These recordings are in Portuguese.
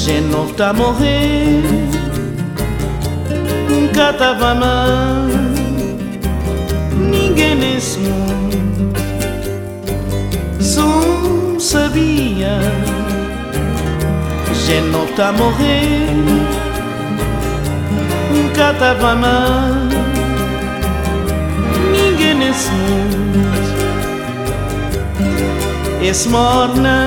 gente não está a morrer, nunca estava a amar ninguém nesse mundo. Só sabia, gente não está a morrer, nunca estava a amar ninguém nesse mundo. Esse morna,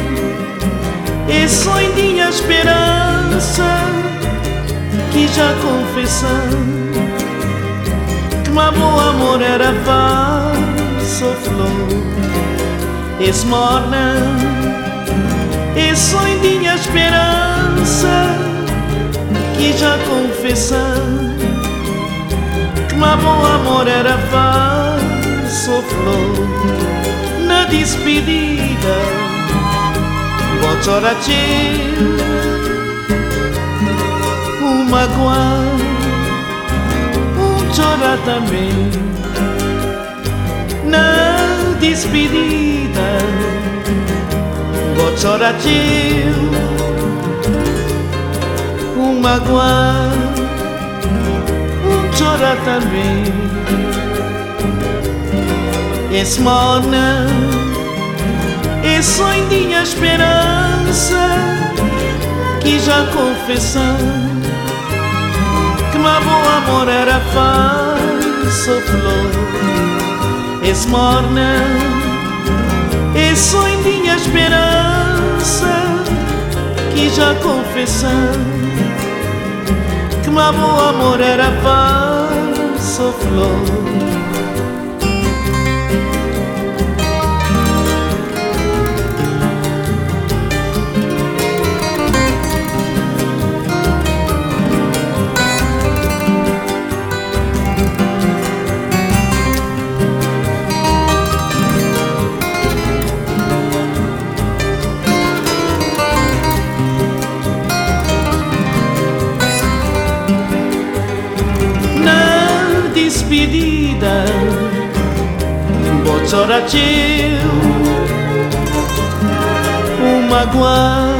esse sonho a esperança que já confessando que meu amor era falso flor. Esse morna, esse sonho a esperança que já confessando que meu amor era falso flor. Na despedida vou chorar magoar, chorar também. Na despedida vou chorar magoar, chorar também. Esse morna, esse sonho de esperança que já confessando que meu amor era falso flor. Esse morna, esse sonho de esperança que já confessando que meu amor era falso flor. Despedida vou chorar magoar,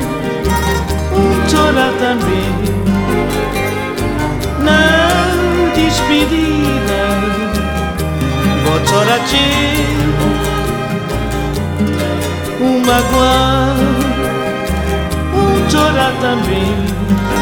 chorar também. Na despedida vou chorar magoar, chorar também.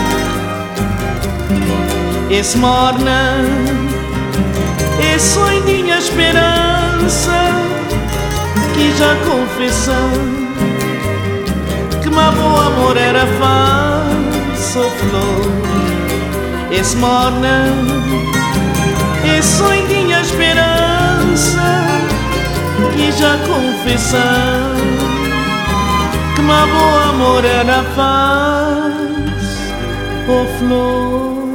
Esse morna, esse sonho de esperança que já confessando que meu amor era falso flor. Esse morna, esse sonho de esperança que já confessando que meu amor era falso flor.